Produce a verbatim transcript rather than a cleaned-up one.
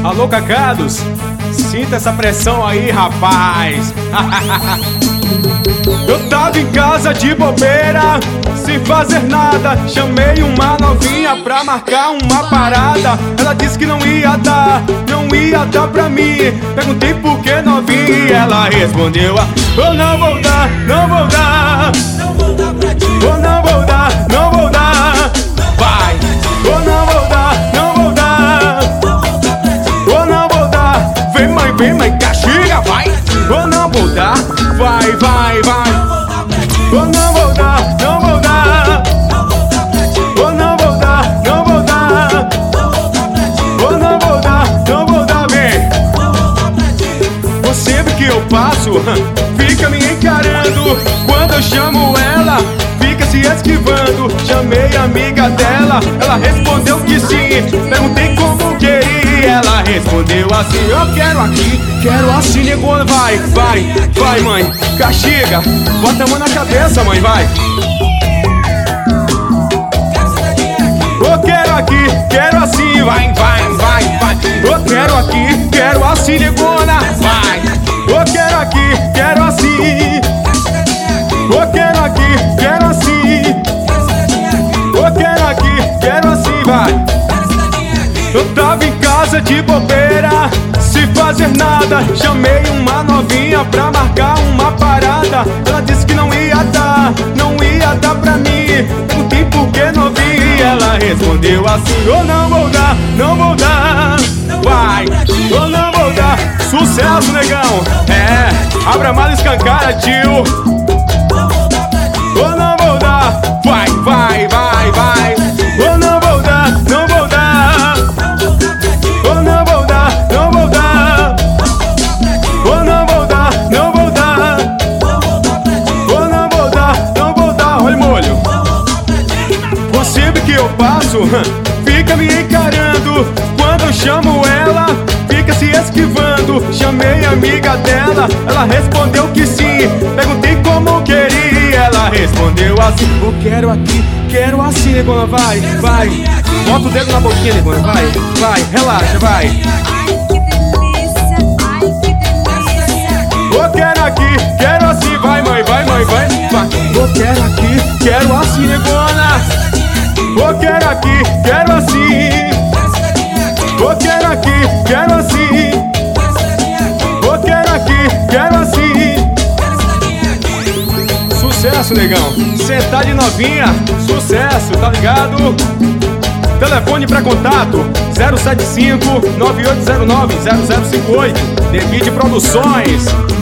Alô, cacados, sinta essa pressão aí, rapaz. Eu tava em casa de bobeira, sem fazer nada. Chamei uma novinha pra marcar uma parada. Ela disse que não ia dar, não ia dar pra mim. Perguntei por que novinha, ela respondeu: eu não vou dar, não vou dar, não vou dar pra ti. eu não vou dar, não vou dar. Vai, eu não vou dar, não vou dar, eu não vou dar. Vem mãe, vem mãe, castiga, vai. Eu não vou dar, vai, vai, vai. Eu não vou dar, não vou dar. Eu não vou dar, não vou dar. Eu não vou dar, não vou dar, vem. Por sempre que eu passo, fica me encarando. Quando eu chamo ela, fica se esquivando. Chamei a amiga dela, ela respondeu que sim. Perguntei como queria, ela respondeu assim: eu quero aqui, quero assim, negona. Vai, vai, vai mãe, castiga. Bota a mão na cabeça, mãe, vai. Eu quero aqui, quero assim, vai, vai, vai, vai. Eu quero aqui, quero assim, negona. Vai. Eu quero aqui, quero assim. Eu quero aqui, quero assim. Eu quero aqui, quero assim, vai. Eu tava em casa de bobeira, sem fazer nada. Chamei uma novinha pra marcar uma parada. Ela disse que não ia dar, não ia dar pra mim. Perguntei por que novinha, ela respondeu assim: eu não vou dar, não vou dar. Vai, eu não vou dar. Sucesso, negão. É, abra mala, escancara, tio. Eu não vou dar. Vai, vai, vai, vai. Eu não vou dar, não vou dar. Eu não vou dar, não vou dar. Eu não vou dar, não vou dar. Eu não vou dar, não vou dar. Olha o molho. Por sempre que eu passo, fica me encarando. Quando eu chamo ela, fica se esquivando. Chamei a amiga dela, ela respondeu que sim. Perguntei como queria, ela respondeu assim: eu quero aqui, quero assim, negona. Vai, vai. Bota o dedo na boquinha, negona. Vai, vai, relaxa, vai. Ai, que delícia, ai, que delícia. Eu quero aqui, quero assim, vai mãe, vai mãe, vai, vai. Eu quero aqui, quero assim, negona. Eu quero aqui, quero assim. Eu quero aqui, quero assim. Eu quero aqui, quero assim. Sucesso, negão. Sentar de novinha, sucesso, tá ligado? Telefone pra contato: zero sete cinco, nove oito zero nove, zero zero cinco oito. Devide Produções.